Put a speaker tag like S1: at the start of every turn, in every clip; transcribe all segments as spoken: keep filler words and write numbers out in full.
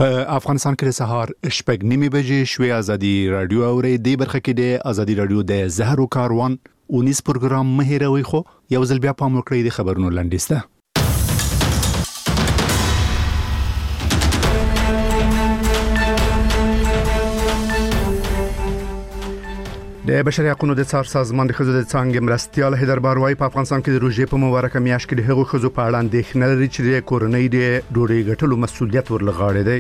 S1: په افغانستان کې د سهار شپږ نیمې بجې شوې. ازادي رادیو اوري د برخه کې د ازادي رادیو د زهرو کاروان اونیس پروګرام مهیروي خو یو ځل بیا پام وکړئ د خبرونو لاندې. د بشري حقوقو د څار سازمان د خزو د څنګه مرستيال هیدر باروي په افغانستان کې د روزې په مبارکه میاشت کې د هغو خزو په اړه اندېښنه لري چې د کورنۍ د ډوډۍ ګټلو مسؤلیت ورلغاړي دی.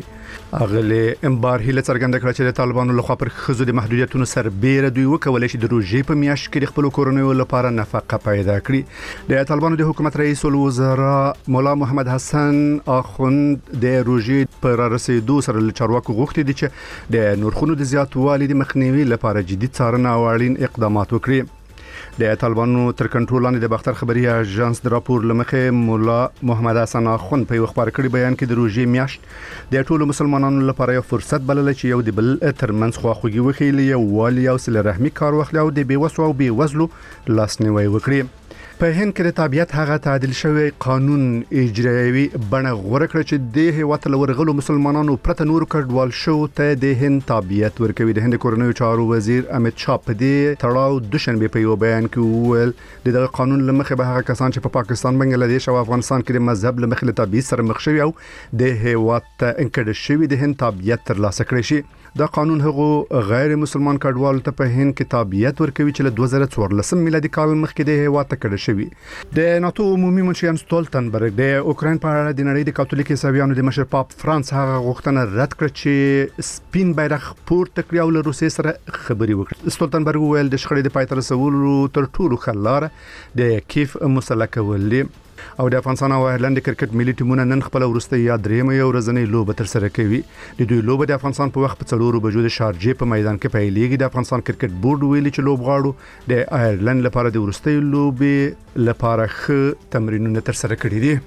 S1: اغله امبار هله څرګنده کړه چې د طالبانو لخوا پر خزو د محدودیتونو سربېره دوی وکولای شي د روزې په میاشت کې د خپل کورنۍ لپاره نفقه پیدا کړي. د طالبانو د حکومت رئیس الوزراء مولا محمد حسن اخوند د روزې پر رسیدو سره له چارواکو غوښتي دي چې د نرخونو د زیاتوالي د مخنیوي لپاره جدي څارنه او اړین اقدامات وکړي. د طالبانو تر کنټرول لاندې د باختر خبري اژانس د راپور لمخه مولا محمد حسن اخوند په خبر کړي بیان کې د روزې میاشت د ټولو مسلمانانو لپاره یو فرصت بلل چې یو د بل ترمنځ خواخوږي وخیلي او والي او صله رحمي کار واخلي او د بیوسو او بیوزلو لاسنیوي وکړي. په هند کې د تابعیت هغه تعدیل شوی قانون اجرایوي بڼه غوړه کړ چې د هیواد لورغلو مسلمانانو پرته نور کډوال شو ته د هند تابعیت ورکوي. د هند کورنیو چارو وزیر امیت شاه په دې تړاو د شنبه په یو بیان کې وویل د قانون لمخه به هغه کسان چې په پاکستان، بنگلاديش او افغانستان کې د مذهب لمخه له تابعیت سره مخ شوي او د هیواد ته انکډ شوي د هند تابعیت ترلاسه کړی شي. دا قانون هغه غیر مسلمان کډوال ته په هند کې تابعیت ورکوي چې له دوه زره څوارلسم میلادي کال مخکې د هیواد ته کډ شوي. د ناتو عمومي منشي یانس ستولتنبرګ د اوکراین په اړه د نړۍ د کاتولیک عیسویانو د مشر پاپ فرانس هغه غوښتنه رد کړه چې سپین بیرغ پورته کړی او له روسیې سره خبري وکړي. ستولتنبرګ وویل د شخړې د پای ته رسولو تر ټولو ښه لاره د کیف مسله کول دي. او د افغانستان او ایرلند کرکټ ملي ټیمونه نن خپل ورسته یا درېمه یو ورځنۍ لوبه تر سره کوي. د دوی لوبه د افغانستان په وخت په څلورو بجو د شارجې په میدان کې پیلېږي. د افغانستان کرکټ بورډ ویلي چې لوبغاړو د ایرلند لپاره د ورسته لوبې لپاره ښه تمرینونه تر سره کړي دي.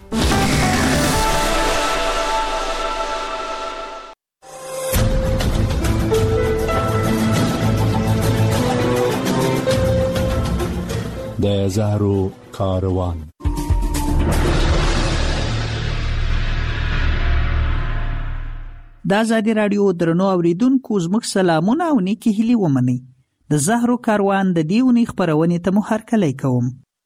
S1: د زهرو کاروان
S2: د ازادي رادیو درنو اوریدونکو زموږ سلامونه او نیکی هیلې ومنئ. د زهرو کاروان د دې اونۍ خبرونې ته مو هرکلی کوم.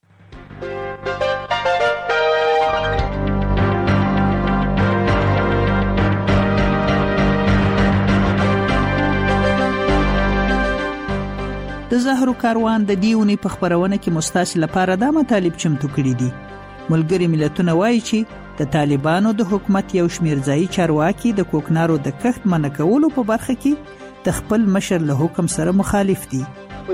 S2: د زهرو کاروان د دې اونۍ په خبرونه کې مستاسل لپاره دا مطالب چمتو کړي دي. ملګری ملتونه وایي چې د طالبانو د حکومت یو شمیر ځایي چارواکي د کوکنارو د کښت منع کولو په برخه کې د خپل مشر له حکم سره مخالف دي.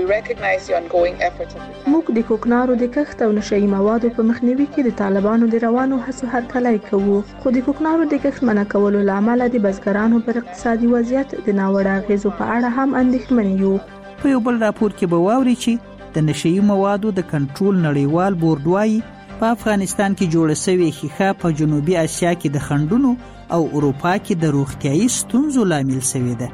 S3: موږ د کوکنارو د کښت او نشئی موادو په مخنیوي کې د طالبانو د روانو هڅو هرکلی کوو، خو د کوکنارو د کښت منع کولو لامل د بزګرانو پر اقتصادي وضعیت د ناوړه اغیزو په اړه هم اندېښمن یو.
S2: په یو بل راپور کې به واوري چې د نشئی موادو د کنټرول نړیوال بورډ وايي په افغانستان کې جوړه شوې ښیښه په جنوبي اسیا کې د خنډونو او اروپا کې د روغتیايي ستونزو لامل شوې ده.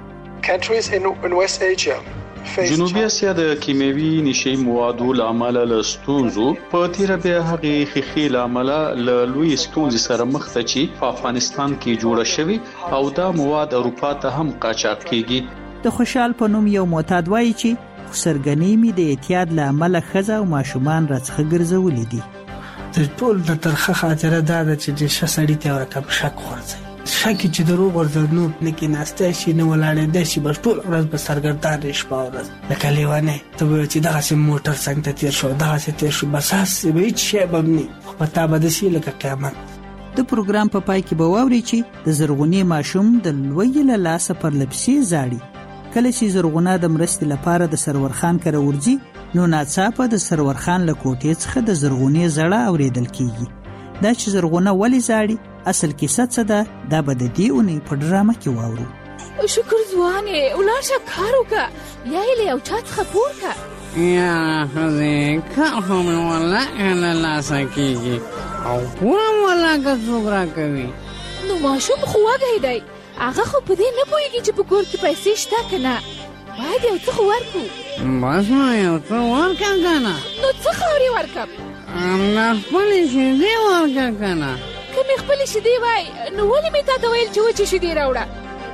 S4: جنوبي اسیا د کیمیاوي نشئی موادو لامل له ستونزو په تیر به هغه ښیښې لامل له لوی ستونزې سره مخ ته چې په افغانستان کې جوړه شوې او دا مواد اروپا ته هم قاچاق کیږي.
S2: د خوشحال په نوم یو معتاد وایي چې خسرګنۍ می د اعتیاد لامل خزه او ماشومان راڅخه ګرځولې دي.
S5: د ټول د ترخه خاطره دا ده چې د شسړی ته ورکم شک ورځي شک چې دروغ ورته نو لکه ناسته شي نو ولاړې د شي بس ټول ورځ به سرګردان شي په ورځ لکه لیوانه ته به چې دغه سم موټر څنګه تیر شو دغه څه تیر شو بس هڅه به هیڅ شی بمني پتا به د شي لکه قیامت.
S2: د پروګرام په پای کې به واوري چې د زرغونی ماشوم د لوی له لاسه پر لپسي زاړي. کله چې زرغونه د مرستې لپاره د سرور خان کره ورځي نو ناڅاپه د سرور خان له کوټې څخه د زرغونې زړه اوریدل کیږي. دا چې زرغونه ولې زاړي اصل کیسه څه ده دا به د دې اونۍ په ډرامه کې واورو.
S6: شکر ځوانې ولاړ شه کار وکړه یا یې له یو چا څخه پور کړه.
S7: یا ښځې کار خو مې والله له لاسه کېږي او پوره والله که څوک راکوي.
S6: نو ماشوم خو وږی دی هغه خو په دې نه پوهېږي چې په کور کې پیسې شته که نه. باید یو څه خو ورکړو.
S7: بس نو یو څه ورکړه که نه.
S6: نو څه خاورې ورکړم؟
S7: همدا خپلې شیدې ورکړه که نه.
S6: که مې خپلې شیدې وای، نو ولې مې تا ته ویل چې وچې شیدې راوړه؟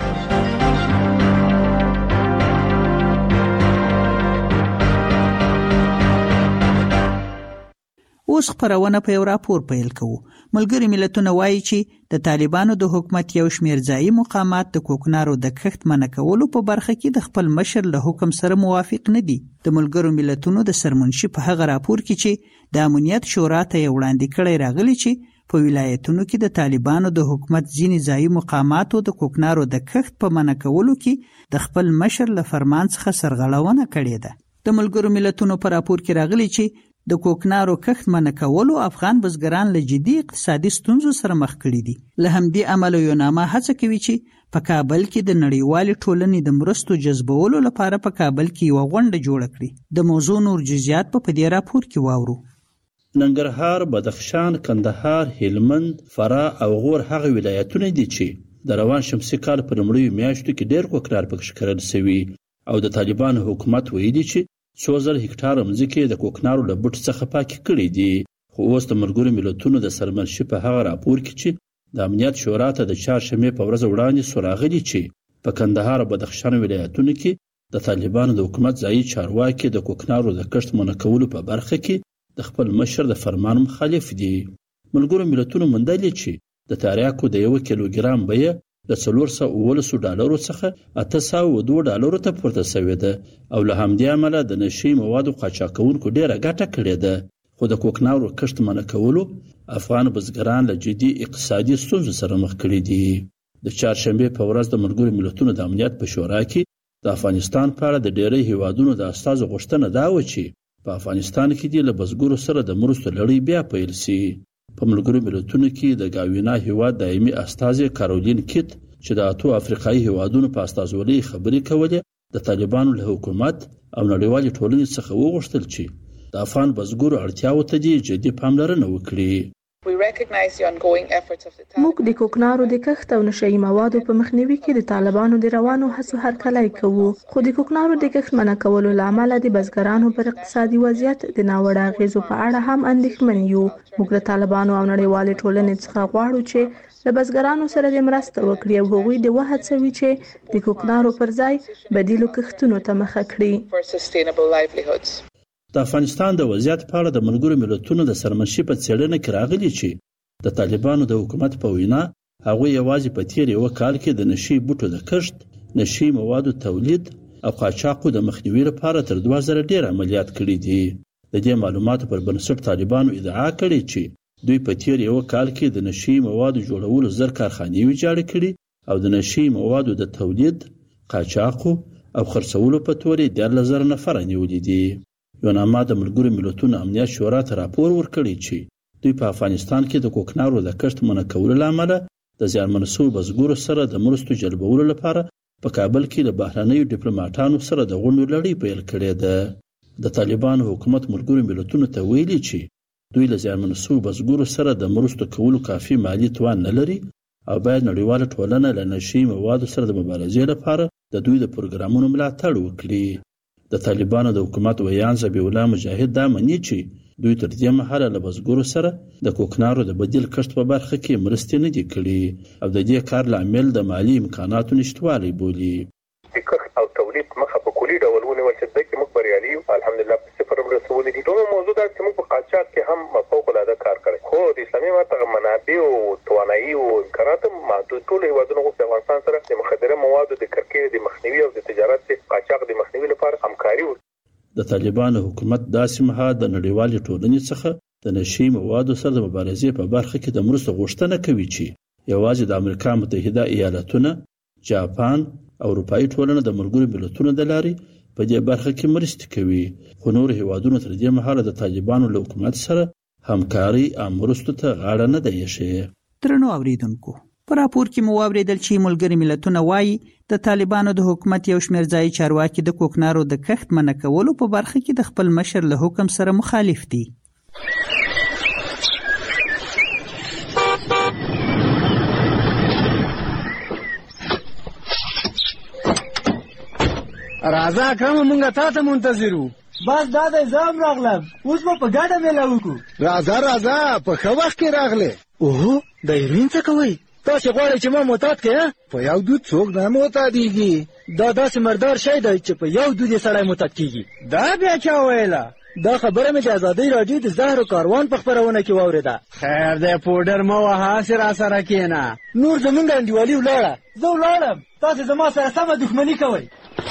S2: اوس خپرونه په یو راپور پیل کوو. ملګري ملتونه وایي چې د طالبانو د حکومت یو شمېر ځایي مقامات د کوکنارو د کښت منع کولو په برخه کې د خپل مشر له حکم سره موافق نه دي. د ملګرو ملتونو د سرمنشي په هغه راپور کې چې د امنیت شورا ته یې وړاندې کړی راغلی چې په ولایتونو کې د طالبانو د حکومت ځینې ځایي مقاماتو د کوکنارو د کښت په منع کولو کې د خپل مشر له فرمان څخه سرغړونه کړې ده. د ملګرو ملتونو په راپور کې راغلی چې د کوکنارو کښت منع کولو افغان بزګران له جدي اقتصادي ستونزو سره مخ کړي دي. له همدې امله یوناما هڅه کوي چې په کابل کې د نړیوالې ټولنې د مرستو جذبولو لپاره په کابل کې یوه غونډه جوړه کړي. د موضوع نور جزئیات په دې راپور کې واورو.
S8: ننګرهار، بدخشان، کندهار، هلمند، فراه او غور هغه ولایتونه دي چې د روان شمسي کال په لومړیو میاشتو کې ډېر کوکنار پکې کرل شوي او د طالبانو حکومت ویلي چې څو زر هکټاره مځکې د کوکنارو له بوټ څخه پاکې کړي دي. خو اوس د ملګرو ملتونو د سرمنشي په هغه راپور کې چې د امنیت شورا ته د چهارشنبې په ورځ وړاندې سو راغلي چې په کندهار او بدخشان ولایتونو کې د طالبانو د حکومت ځایي چارواکي د کوکنارو د کښت منع کولو په برخه کې د خپل مشر د فرمان مخالف دي. ملګرو ملتونو موندلې چې د تریاکو د یو کیلوګرام بیه له څلور سوه اوولسو ډالرو څخه اته سوه دوه ډالرو ته پورته شوې ده او له همدې امله د نشي موادو قاچاقونکو ډېره ګټه کړې ده. خو د کوکنارو کښت منع کولو افغان بزګران له جدي اقتصادي ستونزو سره مخ کړي دي. د چهارشنبې په ورځ د ملګرو ملتونو د امنیت په شورا کې د افغانستان په اړه د ډېری هیوادونو د استازو غوښتنه دا و چې په افغانستان کې د بزګرو سره د مرستو لړۍ بیا پیل شي. په ملګرو ملتونو کې د ګاوینا هیواد دایمي استازي کارولین کیت چې د اتو افریقایي هیوادونو په استازولۍ خبرې کولې د طالبانو له حکومت او نړیوالې ټولنې څخه وغوښتل چې د افغان بزګرو اړتیاوو ته جدي پاملرنه وکړي.
S3: موږ د کوکنارو د کښت او نشهیي موادو په مخنیوي کې د طالبانو د روانو هڅو هرکلی کوو، خو د کوکنارو د کښت منع کولو له امله د بزګرانو پر اقتصادي وضعیت د ناوړه اغېزو په اړه هم اندېښمن یو. موږ له طالبانو او نړیوالې ټولنې څخه غواړو چې له بزګرانو سره د مرسته وکړي او هغوی د وهڅوي چې د کوکنارو پر ځای بدیلو کښتونو ته مخه کړي.
S8: د افغانستان د وضعیت په اړه د ملګرو ملتونو د سرمنشي په څېړنه کې راغلي چې د طالبانو د حکومت په وینا هغوی یوازې په تیر یو کال کې د نشي بوټو د کښت، نشي موادو تولید او قاچاقو د مخنیوي لپاره تر دوه زره ډېر عملیات کړي دي. د دې معلوماتو پر بنسټ طالبانو ادعا کړې چې دوی په تیر یو کال کې د نشي موادو جوړولو زر کارخانې ویجاړې کړي او د نشي موادو د تولید، قاچاقو او خرڅولو په تورې دیارلس زره نفره نیولي دي. یوناما د ملګرو ملتونو امنیت شورا ته راپور ورکړی چې دوی په افغانستان کې د کوکنارو د کښت منع کولو له امله د زیانمن شویو بزګرو سره د مرستو جلبولو لپاره په کابل کې له بهرنیو ډیپلوماټانو سره د غونډو لړۍ پیل کړې ده. د طالبانو حکومت ملګرو ملتونو ته ویلي چې دوی له زیانمن شویو بزګرو سره د مرستو کولو کافي مالی توان نه لري او باید نړیواله ټولنه له نشي موادو سره د مبارزې لپاره د دوی د پروګرامونو ملاتړ وکړي. د طالبانو د حکومت ویان ذبیح الله مجاهد دا مني چې دوی تر دې مهاله له بزګرو سره د کوکنارو د بدیل کښت په برخه کې مرستې نه دي کړي او د دې کار لامل د مالی امکاناتو نشتوالی بولي.
S9: د کښت او تولید مخه په کلي ډول ونیول چې دغه موږ بریالي یو الحمدلله په صفر رسولې دي. دوه موضوع دا چې موږ په قاچاق کې هم فوق العاده کار کړی، خو د اسلامي امارت منابع او توانایي او امکانات محدود. ټول هیوادونه د افغانستان سره د مخدره موادو د کرکې د مخنیوي او د تجارت د قاچاق د مخنیوي لپاره همکاري وکړي.
S8: د طالبانو حکومت داسې مهال د نړیوالې ټولنې څخه د نشي موادو سره د مبارزې په برخه کې د مرستو غوښتنه کوي چې یوازې د امریکا متحده ایالاتونه، جاپان او اروپایي ټولنه د ملګرو ملتونو د لارې په دې برخه کې مرستې کوي، خو نور هیوادونه تر دې مهاله د طالبانو له حکومت سره همکاري او مرستو ته غاړه نه دی ایښې.
S2: درنو اوریدونکو، په راپور کې مو واوریدل چې ملګري ملتونه وایي د طالبانو د حکومت یو شمېر ځایي چارواکي د کوکنارو د کښت منع کولو په برخه کې د خپل مشر له حکم سره مخالف دي.
S10: راځه اکرم، مونږ تا ته منتظر وو.
S5: بس دا د ځام راغلم، اوس به په ګډه میله وکړو.
S10: راځه راځه، په ښه وخت کې راغلې. اوه د هیروین څه کوي؟ تاسې غواړئ چې ما معتاد کړئ؟ په یو دود څوک نه معتادېږي. دا داسې مردار شی دی چې په یو دود یې سړی معتاد کېږي. دا بیا چا ویله؟ دا خبره مې د ازادۍ راډیو د زهرو کاروان په خپرونه کې واورېده. خیر دی پوډر مه وهه، هسې را سره کښېنه. نور زمونږ انډیوالي ولاړه، زه ولاړم، تاسې زما سره سمه دښمني کوئ.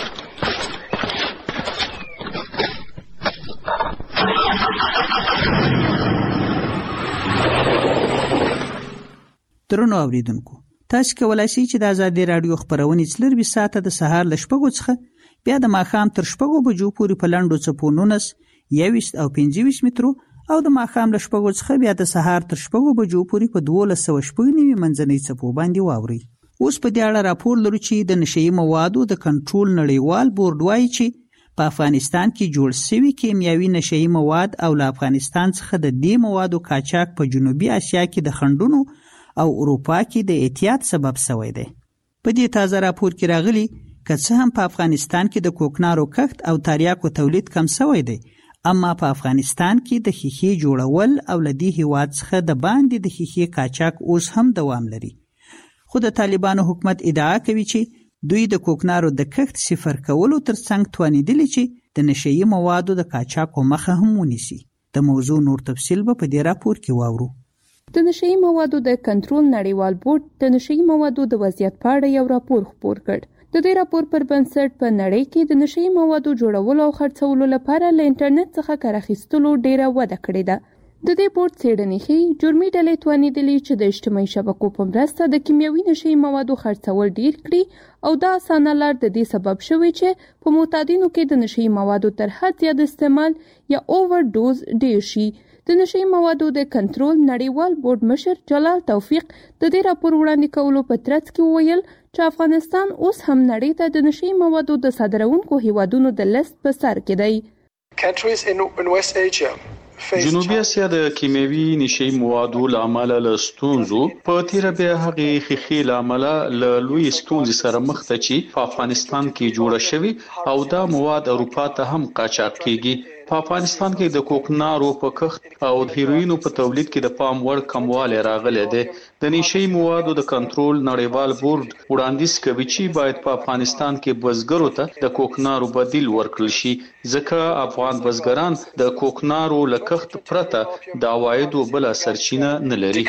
S2: درنو اوریدونکو، تاسو کولای شئ چې د ازادۍ راډیو خپرونې څلرویشت ساعته د سهار له شپږو څخه بیا د ماښام تر شپږو بجو پورې په لنډو څپو نولس، یوویشت او پنځه ویشت مترو او د ماښام له شپږو څخه بیا د سهار تر شپږو بجو پورې په دولس سوه شپږ نوي منځنۍ څپو باندې واورئ. اوس په دې اړه راپور لرو چې د نشهیي موادو د کنټرول نړیوال بورډ وایي چې په افغانستان کې جوړ شوي کیمیاوي نشهیي مواد او له افغانستان څخه د دې موادو قاچاق په جنوبي اسیا کې د خنډونو او اروپا کې د احتیاط سبب شوی دی. په دې تازه راپور کې راغلي که څه هم په افغانستان کې د کوکنارو کښت او تریاکو تولید کم شوی دی، اما په افغانستان کې د ښیښې جوړول او له دې هیواد څخه د باندې د ښیښې قاچاق اوس هم دوام لري. خو د طالبانو حکومت ادعا کوي چې دوی د کوکنارو د کښت صفر کولو ترڅنګ توانیدلي چې د نشهیي موادو د قاچاقو مخه هم ونیسي. د موضوع نور تفصیل به په دې راپور کې واورو.
S11: د نشهیي موادو د کنټرول نړیوال بورډ د نشهیي موادو د وضعیت په اړه یو راپور خپور کړ. د دې راپور پر بنسټ په نړۍ کې د نشهیي موادو جوړولو او خرڅولو لپاره له انټرنیټ څخه کار اخیستلو ډیره وده کړې ده. د دې بورډ څېړنې ښیي جرمي ډلې توانېدلې چې د اجتماعي شبکو په مرسته د کیمیاوي نشهیي موادو خرڅول ډیر کړي او دا اسانه لار د دې سبب شوی چې په معتادینو کې د نشهیي موادو تر حد زیات استعمال یا اوور ډوز ډیر شي. د نشهیي موادو د کنټرول نړیوال بورډ مشر جلال توفیق د دې راپور وړاندې کولو په ترڅ کې وویل چې افغانستان اوس هم نړۍ ته د نشهیي موادو د صادروونکو هیوادونو د لیست په سر کې دی.
S4: جنوبي اسیا د کیمیاوي نشهیي موادو له امله له ستونزو په تیره بیا هغې ښیښې له امله له لویې ستونزې سره مخ ده چې په افغانستان کې جوړه شوي او دا مواد اروپا ته هم قاچاق کیږي. په افغانستان کې د کوکنارو په کښت او د هیروینو په تولید کې د پام وړ کموالی راغلی دی. د نشهیي موادو د کنټرول نړیوال بورډ وړاندیز کوي چې باید په افغانستان کې بزګرو ته د کوکنارو بدیل ورکړل شي، ځکه افغان بزګران د کوکنارو له کښت پرته د عوایدو بله سرچینه نه لري.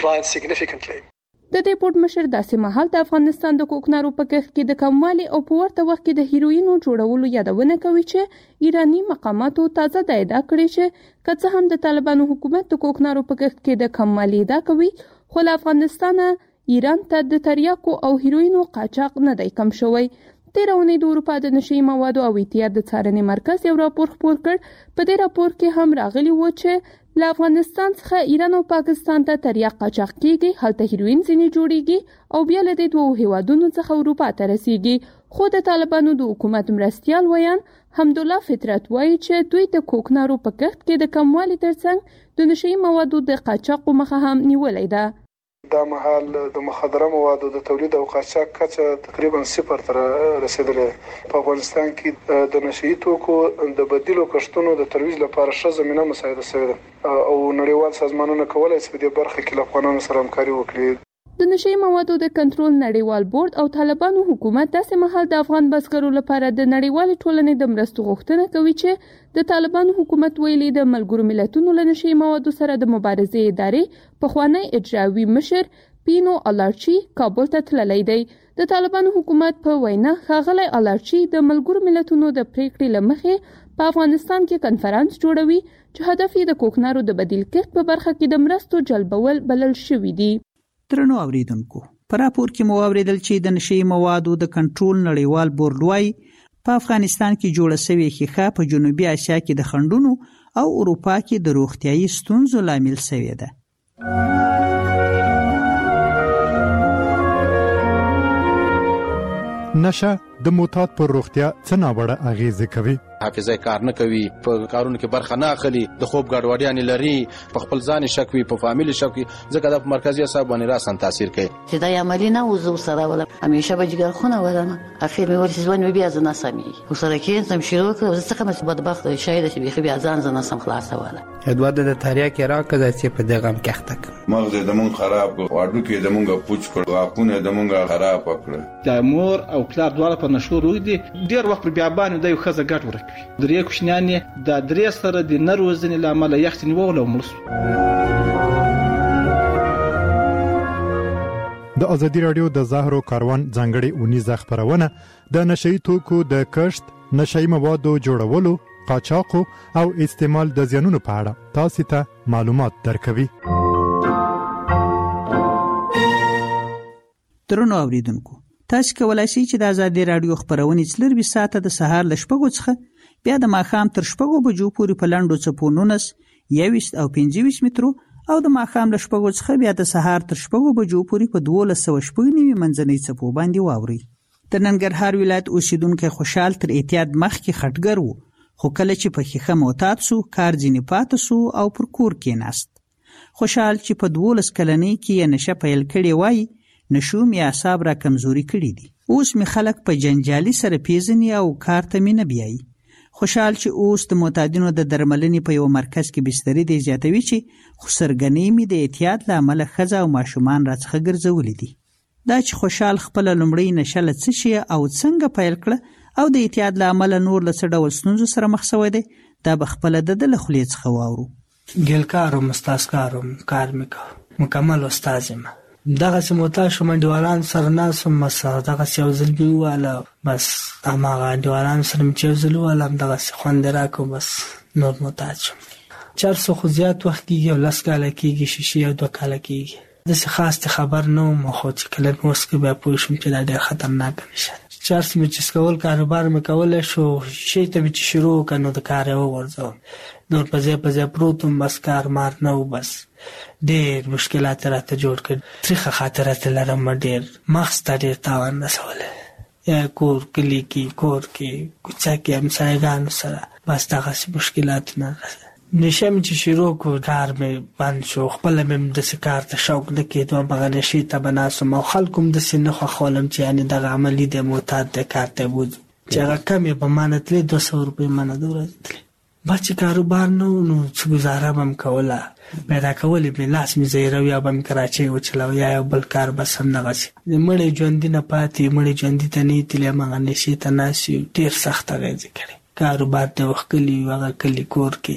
S11: د دې بورډ مشر داسې مهال د افغانستان د کوکنارو په کښت کې د کموالي او په ورته وخت کې د هیروینو جوړولو یادونه کوي چې ایرانی مقاماتو تازه د ادعا کړې چې که څه هم د طالبانو حکومت د کوکنارو په کښت کې د کموالي ادعا کوي، خو له افغانستانه ایران ته د تریاکو او هیروینو قاچاق نه دی کم شوی. تیره اونۍ د اروپا د نشهیي موادو او احتیاط د څارنې مرکز یو راپور خپور کړ. په دې راپور کې هم راغلی و چې له افغانستان څخه ایران او پاکستان ته تریاک قاچاق کیږي، هلته هیروین ځینې جوړیږي او بیا له دې دوو هیوادونو څخه اروپا ته رسیږي. خو د طالبانو د حکومت مرستیال ویان حمدالله فطرت وایي چې دوی د کوکنارو په کښت کې د کموالي ترڅنګ د نشهیي موادو د قاچاقو مخه هم نیولې ده.
S12: دا مهال د مخدره موادو د تولید او قاچاق کچه تقریبا صفر ته رسیدلې. په افغانستان کې د نشهیي توکو د بدیلو کښتونو د ترویج لپاره ښه زمینه مساعده شوې ده او نړیوال سازمانونه کولی شي په دې برخه کې له افغانانو سره همکاري وکړي.
S11: د نشهیي موادو د کنټرول نړیوال بورډ او طالبانو حکومت داسې مهال د افغان بزګرو لپاره د نړیوالې ټولنې د مرستو غوښتنه کوي چې د طالبانو حکومت ویلي د ملګرو ملتونو له نشهیي موادو سره د مبارزې ادارې پخوانی اجرایوي مشر پینو الارچي کابل ته تللی دی. د طالبانو حکومت په وینا ښاغلی الارچي د ملګرو ملتونو د پریکړې له مخې په افغانستان کې کنفرانس جوړوي چې هدف یې د کوکنارو د بدیل کښت په برخه کې د مرستو جلبول بلل شوي دي.
S2: درنو اوریدونکو، په راپور کې مو اوریدل چې د نشهیي موادو د کنټرول نړیوال بورډ وایي په افغانستان کې جوړه شوې ښیښه په جنوبي اسیا کې د خنډونو او اروپا کې د روغتیايي ستونزو لامل شوې ده.
S13: نشه د معتاد پر روغتیا څه ناوړه اغیزې کوي؟ حافظه کار نه کوي، په کارونو کې برخه نه اخلي، د خوب ګډوډیان لري، په خپل ځان شک وي، په فامیل شک وي، ځکه د مرکزي اعصاب باندې راسن تاثیر کوي.
S14: چې دا عملی نه وزو سره ولا همیشه به جګر خونه ولنه اخر مې ورسې ځوان بیا ځنه سمي وسره کې تم شروع کړ زه څنګه مې بدبخت شاید چې بيخي بیا ځان ځنه سم خلاص ولا
S15: ادوار د تاریا کې راکړه چې په دغه کې تک
S16: مغز د مون خراب واډو کې د مونږه پوچ کړ واپونه د مونږه خراب کړ.
S17: د مور او پلار دواړه په نشو روي دي ډیر وخت بیا باندې د یو خزه ګټ ورکوي. درې کوشنیانې د درې سره د نروزنې لامل یخت نیول او مرسو.
S18: د ازادي رادیو د زهرو کاروان ځانګړي اونیزه خبرونه د نشئی توکو د کشت، نشئی موادو جوړولو، قاچاق او استعمال د زیانونو په اړه تاسو ته معلومات درکوي.
S2: درنو اوریدونکو، تاسو کولای شئ چې د ازادي رادیو خبرونه څلور ساعته د سهار ل شپږو څخه بیا د ماښام تر شپږو بجو پورې په لاندو چپو نونس یويست او پنځه مترو او د ماښام له شپږو څخه بیا د سهار تر شپږو بجو پورې په دولس سوه شپږ نوي منځنۍ څپو باندې واوري. د ننګرهار ولایت اوسیدونکو خوشحال تر احتیاط مخکې خټګر وو، خو کله چې په خیخه معتاد سو کار ځینې پاتې سو او پر کور کېناست. خوشحال چې په دولس کلنۍ کې یې نشه پیل کړې وای، نشو مې اعصاب را کمزوري کړي دي. اوس مې خلک په جنجالي سره پیژني او کار ته مې نه بیایي. خوشحال چې اوس د معتادینو د درملنې په یو مرکز کې بسترې دی زیاتوي چې خو سرګنۍ مې د احتیاط له امله ښځه او ماشومان راڅخه ګرځولي دي. دا چې خوشحال خپله لومړۍ نشه له څه شي او څنګه پیل کړه او د احتیاط له امله نور له څه ډول ستونزو سره مخ شوی دی، دا به خپله د ده له خولې څخه واورو.
S5: ګیلکار وم، استازکار وم، کار مې کوه، مکمل استاز یم. دغسې معتاد شوم، انډیوالان سره ناست وم، بس دغسې یو ځل مې وواله، بس هماغه انډیوالانو سره مې چې یو ځل ووالم دغسې خوند یې راکړو، بس نور معتاد شوم. چرسو خو زیات وخت کېږي، یو لس کاله کېږي، شیشې یو دوه کاله کېږي. داسې خاص ته خبر نه وم، خو چې کله مې وڅکه بیا پوه شوم چې دا ډېر خطرناکه نشه ده. چرس مې چې څکول کاروبار مې کولی شو، شیشې ته مې چې شروع وکړه نو د کار یې وغورځوم، نور په ځای په ځای پروت وم، بس کار مار نه و. بس ډېر مشکلات راته جوړ کړ، تریخه خاطرات لرم، ډېر مغز ته ډېر تاوان رسولی، یا کور کلي کې، کور کې، کوڅه کې، همسایګانو سره، بس دغسې مشکلاتونه. نشه مې چې شروع کړ کار مې بند شو، خپله مې داسې کار ته شوق نه کېدو، همغه نشې ته به ناست وم او خلکو هم داسې نه خوښولم چې یعنې دغه عملي دی، معتاد دی، کار ته یې بوځو چې هغه کم یې په ما نه تلې، دوه سوه روپۍ ما نه د ورځې تلې. بس چې کاروبار نه و نو څه ګزاره به م کوله، پیدا کولې مې لاس مې زیروي، یا به مې کراچۍ وچلوه، یا یو بل کار بس همدغسې. مړی ژوندي نه پاتې، مړی ژوندي ته نه یې تلې، همغه نشې ته ناست یو، ډېر سخت اغېزې کړې. کاروبار ته وښکلي یو، هغه کلي کور کې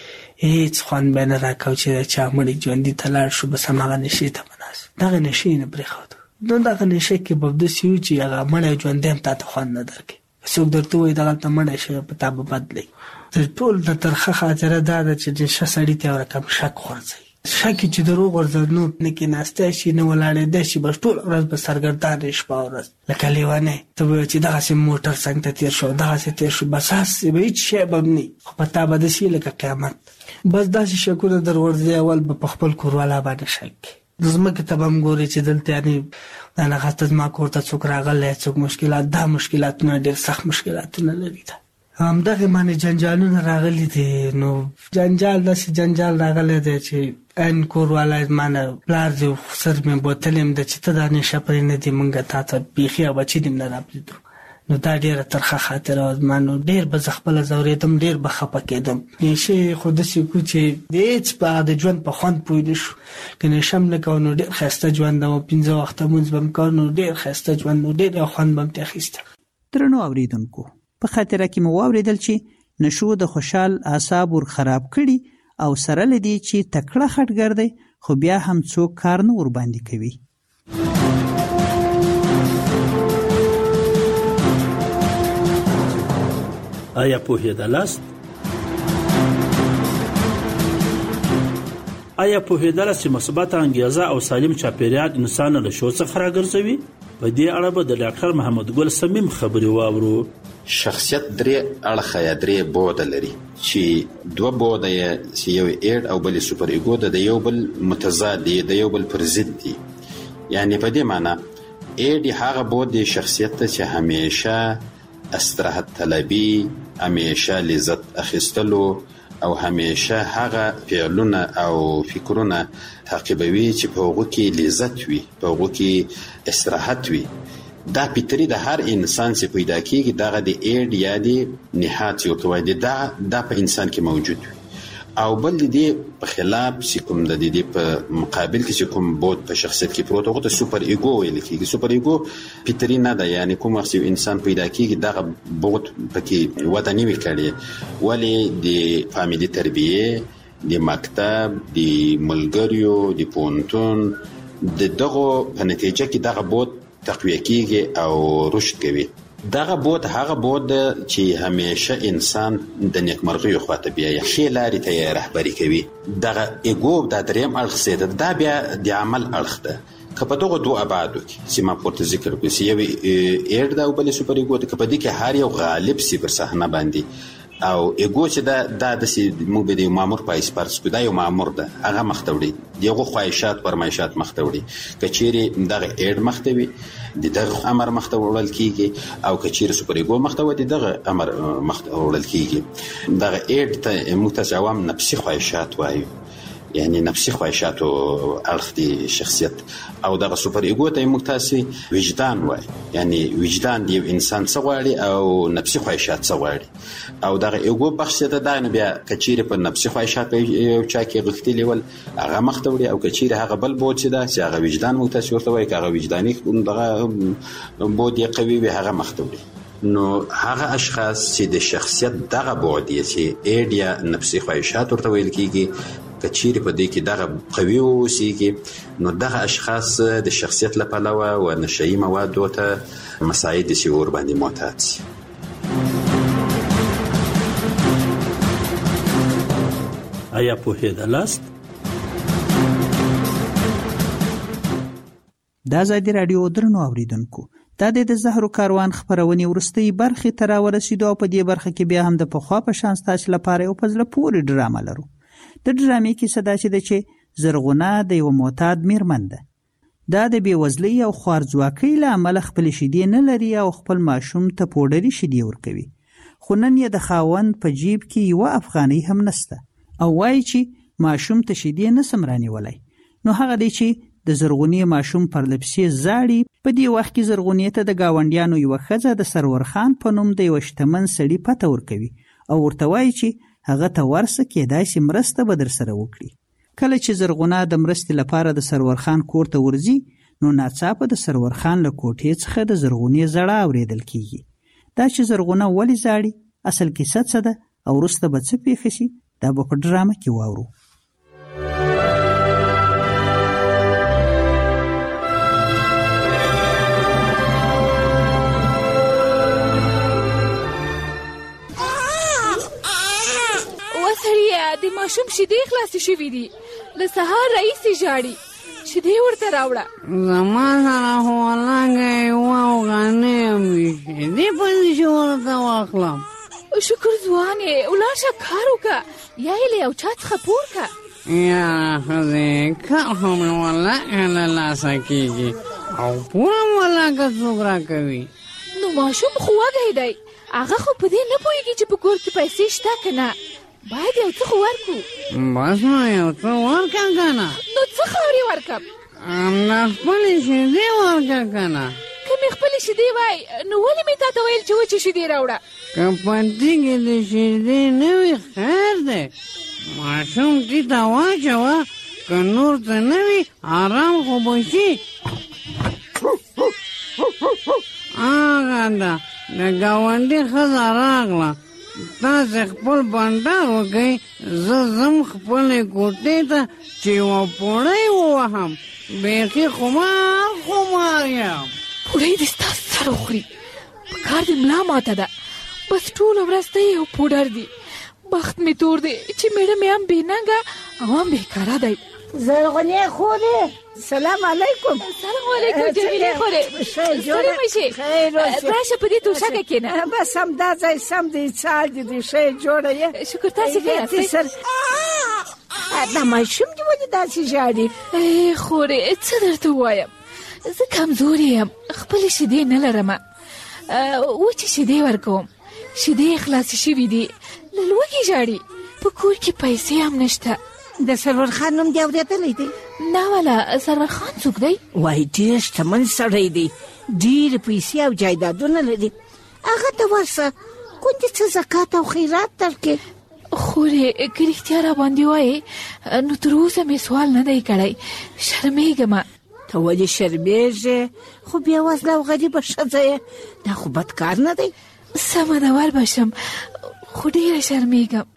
S5: هېڅ خوند به یې نه راکاو چې د چا مړی ژوندي ته لاړ شو، بس همغه نشې ته به ناست. دغه نشې یې نه پرېښودو، نو دغه نشه کې به داسې وي چې هغه مړی ژوندی هم تا ته خوند نه درکوي. څوک درته وایي دغلته مړی شوی په تا به بدلی. تر ټولو د ترخه خاطره دا ده چې نشه سړي ته یو رقم شک غورځوي. شک چې دروغ ورځه نو نه کېناستی شي، نه ولاړېدی شي، بس ټوله ورځ به سرګردانه شپه او ورځ لکه لیونی. ته به وایې چې دغسې موټر څنګ ته تېر شو، دغسې تېر شو، بس هسې به هېڅ شی به هم نه وي، خو په تا به داسې لکه قیامت. بس داسې شکونه در ورځي، اول به په خپل کوروالا باندې شک کوي. ځمکې ته به هم ګورې چې دلته یعنې دا نغسته زما کور ته څوک راغلی، څوک مشکلات، دا مشکلاتونه ډېر سخت مشکلاتونه لري. ده همدغې باندې جنجالونه راغلي دي. نو جنجال داسې جنجال راغلی دی چې عین کوروالا زما نه پلار دی، سر مې بوتل یم ده چې ته دا نشه پرې نه دي، مونږ تا ته بیخي او بچي دې م نه راپرېږدو. نو دا ډېره ترخه خاطره وه زما. نو ډېر به زه خپله ځورېدم، ډېر به خفه کېدم. نشې خو داسې کړو چې د هېڅ په د ژوند په خوند پوه نه شو. که نشه م نه کوو نو ډېر ښایسته ژوند و، پنځه وخته لمونځ به م کوو نو ډېر ښایسته ژوند و، ډېر یو خوند به م ترې اخیسته.
S2: درنو اورېدونکو، په خاطره کې مو واورېدل چې نشو د خوشحال اعصاب ور خراب کړي او سره له دې چې تکړه خټګر دی، خو بیا هم څوک کار نه ور باندې کوي.
S8: آیا پوهېدلاست؟ آیا پوهېدلاست چې مثبته انګیزه او سالم چاپېریال انسان له شور څخه راګرځوي؟ په دې اړه به د ډاکټر محمد ګل صمیم خبرې واورو.
S19: شخصیت درې اړخه یا درې بوده لري چې دوه بوده یې چې یو ایډ او بل سوپر ایګو ده، د یو بل متضاد دي، د یو بل پر ضد دي. یعنی په دې معنی ایډ هغه بود د شخصیت ته چې همیشه استراحت طلبي، همیشه لذت اخیستلو او همیشه هغه فعلونه او فکرونه تعقیبوي چې په هغو کې لذت وي، په هغو کې استراحت وي. دا پیتری د هر انسان چې پیدا کیږي دغه د ایډ یا د نهات یو توای دی دا د په انسان کې موجود وي. او بل دې په خلاف چې کوم د دې په مقابل کې چې کوم بود په شخصیت کې پروت هغه ته سوپر ایګو ویل کیږي. سوپر ایګو پیتری نه ده، یعنی کوم وخت انسان پیدا کیږي دغه بود پکې وطني وی کړي ولی د فامیلی تربیه، د مکتب، د ملګریو، د پونتون د دغه په نتیجه کې دغه بود تقویه کیږي او رشد کوي. دغه بود هغه بود چې همیشه انسان د نیکمرغۍ خواته بیایي، ښې لارې ته یې رهبري کوي. دغه ایګو دا دریم اړخ سي دا بیا د عمل اړخ ده. که په دغه دوه ابعادو کې چې ما پورته ذکر کړی چې یو ایډ دا او بل سوپر ایګو ده، که په دې کې هر یو غالب سي پر صحنه باندې او ایګو چې دا د داسې موږ به د مامور په اسپارس کې دا یو مامور ده هغه مخته وړي، دغه خواهشات فرمایشات مخته وړي. که چیرې دغه ایډ مخته وي د دغه امر مخته وړل کیږي او که چیرې سوپر ایګو مخته وي دغه امر مخته وړل کیږي. دغه ایډ ته موږ ته عوام نفسي خواهشات وایو، یعنی نفسي خواهشات او اړخ دی شخصیت. او دغه سوپر ایګو ته موږ تاسو وجدان وای، یعنی وجدان دی انسان څه غواړي او نفسي خواهشات څه غواړي. او دغه ایګو بخش ته دا نه بیا کچيره په نفسي خواهشات یو چا کې غختلی ول هغه مخته وړي، او کچيره هغه بل بود چې دا چې هغه وجدان موږ تاسو ورته وای هغه وجداني دغه بود یې قوي وي هغه مخته وړي. نو هغه اشخاص چې د شخصیت دغه بود یې چې ایډیا نفسي خواهشات ورته ویل کیږي کچيري په دې کې دغه قوي اوسېږي، نو دغه اشخاص د شخصیت لپاره او نشئی موادو ته مساعد شي ور باندې معتاد شي.
S8: آیا په هدلاست
S2: دا ازادي رادیو درنو اوریدونکو دا د زهرو کاروان خبرونې ورستۍ برخې ته راورسېدو او په دې برخه کې بیا هم د پخوا په شان ستاسو لپاره یو په زړه پورې ډرامه لرو. د ډرامې کیسه دا چې ده چې زرغونه د یو معتاد میرمن ده. دا د بېوزلۍ او خوارځواکۍ له امله خپلې شیدې نه لري او خپل ماشوم ته پوډري شیدې ورکوي، خو نن یې د خاوند په جیب کې یوه افغانۍ هم نسته او وایي چې ماشوم ته شیدې نسم رانیولی. نو هغه دی چې د زرغونې ماشوم پرلپسې زاړي. په دې وخت کې زرغونې ته د ګاونډیانو یوه ښځه د سرور خان په نوم د یوه شتمن سړي پته ورکوي او ورته وایي چې هغه ته ورسه کېدای شي مرسته به در سره وکړي. کله چې زرغونه د مرستې لپاره د سرور خان کور ته ورځي نو ناڅاپه د سرور خان له کوټې څخه د زرغونې زړه اورېدل کیږي. دا چې زرغونه ولې زاړي، اصل کیسه څه ده او وروسته به څه پېښه شي، دا به په ډرامه کې واورو.
S6: د ماشوم شیدې خلاصې شوي دي، له سهار راهیسې ژاړي، شیدې ورته راوړه.
S7: زما سره خو ولنګه یوه افغانۍ هم وي، شیدې پسې چې ورته واخلم.
S6: شکر ځوانې، ولاړ شه کار وکړه، یا یې له یو چا څخه پور کړه.
S7: یاره ښځې کار خو مې ولنګه له لاسه کېږي او پور هم ولنګه څوک راکوي.
S6: نو ماشوم خو وږی دی، هغه خو په دې نه پوهېږي چې په کور کې پیسې شته که نه. باید یو څه خو ورکړو.
S7: بس نو یو څه ورکړه که نه.
S6: نو څه خاورې ورکړم؟
S7: همدا خپلې شیدې ورکړه که نه.
S6: که مې خپلې شیدې وای نو ولې مې تا ته ویل چې وچې شیدې راوړه؟
S7: که پټي کې د شیدې نه وي خیر دی، ماشوم ټي ته واچوه، که نور څه نه وي آرام خو به شي. هغه ده د ګاونډي ښځه راغله، تاسې خپل بانډار وکئ، زه ځم خپلې کوټې ته چې یوه پوړۍ ووهم، بیخي خمار خمار یم.
S6: پوړۍ دې ستا سر وخوري، په کار دې ملا ماته ده، بس ټوله ورځ ته یو پوډر دی. بخت مې تور دی چې میړه مې هم بېننګه او هم بېکاره دی.
S20: زرغونې خورې، سلام علیکم.
S6: سلام علیکم جمیلې خورې، ستړې مه شې، راشه په دې توشکه کښېنه.
S20: بس همدا ځای سم دی، څال دې دی، ښه جوړه یې.
S6: شکر تاسې کښېناستئ.
S20: دا ماشوم دې ولې داسې ژاړي؟
S6: خورې څه درته ووایم، زه کمزورې یم، خپلې شیدې نه لرمه. و چې شیدې ورکوم. شیدې خلاصې شوي دي، له لوږې ژاړي. په کور کې پیسې هم نشته.
S20: د سرور خان نوم دې اورېدلی دی؟
S6: نه والا، سرور خان څوک دی؟
S20: وایي ډېر شتمن سړی دی، ډېرې پیسې او جایدادونه لري. هغه ته ورسه کوندې څه زکات او خیرات درکړې.
S6: خورې که رښتیا را باندې وایې نو تر اوسه مې سوال نه دی کړی، شرمېږم.
S20: ته ولې شرمېږې؟ خو بیا وزله او غریبه ښځه یې، دا خو بد کار نه دی.
S6: سمه ده ور بشم، خو ډېره شرمېږم.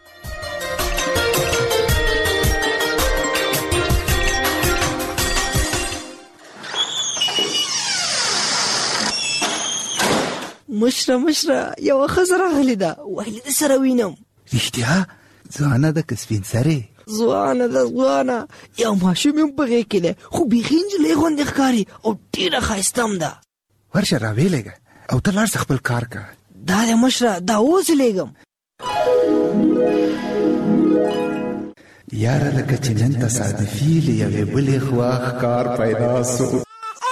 S21: مشره مشره یوه ښځه راغلې ده، ویلې د سره وینم.
S22: رښتیا؟ ځوانه ده که سپین سرې؟
S21: ځوانه ده ځوانه، یو ماشوم هم په غېږ کې دی، خو بیخي نجلۍ غوندې ښکاري او ډېره ښایسته هم ده.
S22: ورشه راویلېږه او ته لاړ شه خپل کار که.
S21: دا دی مشره، دا اوس لېږم.
S22: یاره لکه چې نن تصادفي له یوې بلې خوا ښکار پیدا سو.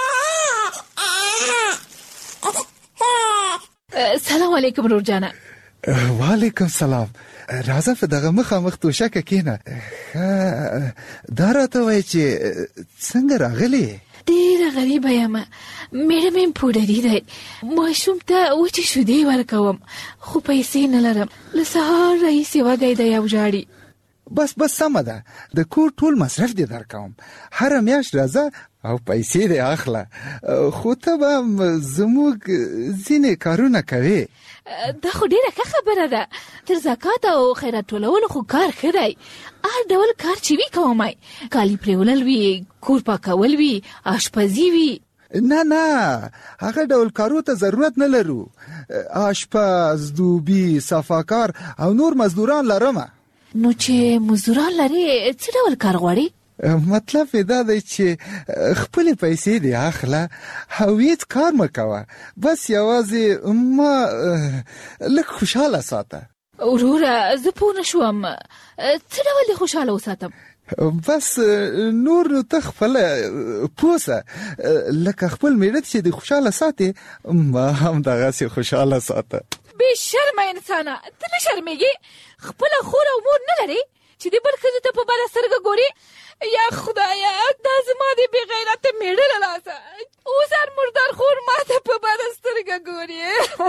S6: سلام علیکم رور جانا.
S22: وعلیکم سلام. راځه په دغه مخامخ توشکه کېنه. دا راته وایي چې څنګه راغلې؟
S6: ډېره غریبه یم، میړه مې پوډري دی، ماشوم ته وچې شیدې ورکوم، خو پیسې نه لرم. له سهار راهیسې وږی دی او ژاړي.
S22: بس بس سمه ده، د کور ټول مصرف دې درکوم، هره میاشت راځه او پیسې دې اخله، خو ته به زموږ ځینې کارونه کوې.
S6: دا خو ډېره ښه خبره ده، تر زکات او خیرات ټولولو خو کار ښه دی. هر ډول کار چې وي کومای، کالي پرېولل وي، کور پاکول وي، آشپزي وي.
S22: نه نه، هغه ډول کارو ته ضرورت نه لرو. آشپز، دوبي، صفاکار او نور مزدوران لرمه.
S6: نو چې مزدوران لري څه ډول کار غواړي؟
S22: مطلب دا دی چې خپلې پیسې دې اخله او هېڅ کار مه کوه، بس یوازې ما لږ خوشحاله ساته.
S6: وروره زه پوه نه شوم، څه ډول دې خوشحاله وساتم؟
S22: بس نور نو ته خپله پوه سه، لکه خپل میړه چې دې خوشحاله ساتې، ما هم دغسې خوشحاله ساته.
S6: بې شرمه انسانه، ته نه شرمېږې؟ خپله خور او مور نه لرې چې د بل ښځې ته په بده سترګه ګورې؟ یا خدایه، دا زما د بې غیرته میړه له لاسه، اوس هر مردار خور ما ته په بده سترګه ګورې.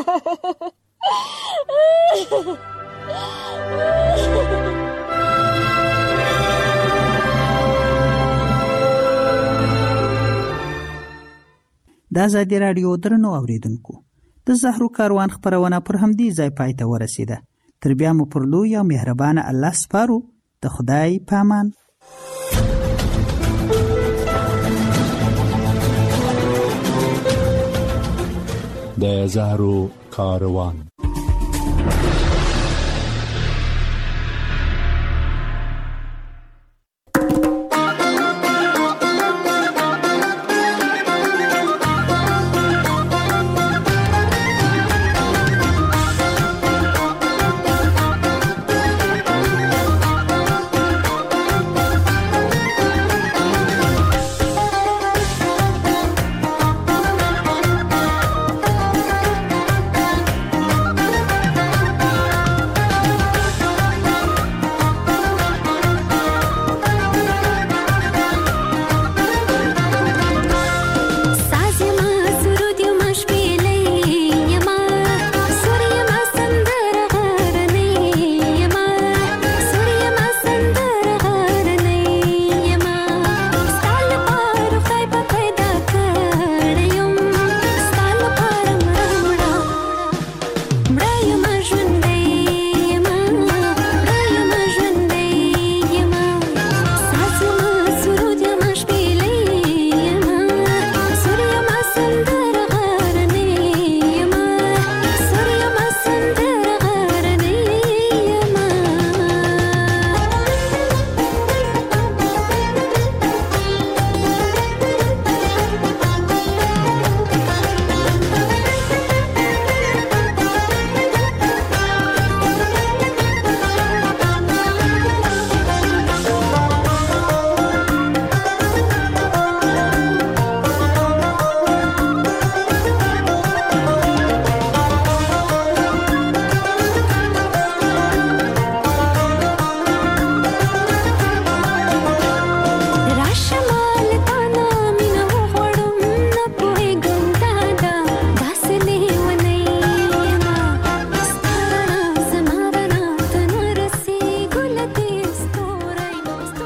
S2: د ازادي راډیو درنو اوریدونکو، د زهرو کاروان خپرونه پر همدې ځای پای ته ورسېده. تر بیا مو پر لوی او مهربانه الله سپارو. د خدای په امان.
S23: د زهرو کاروان.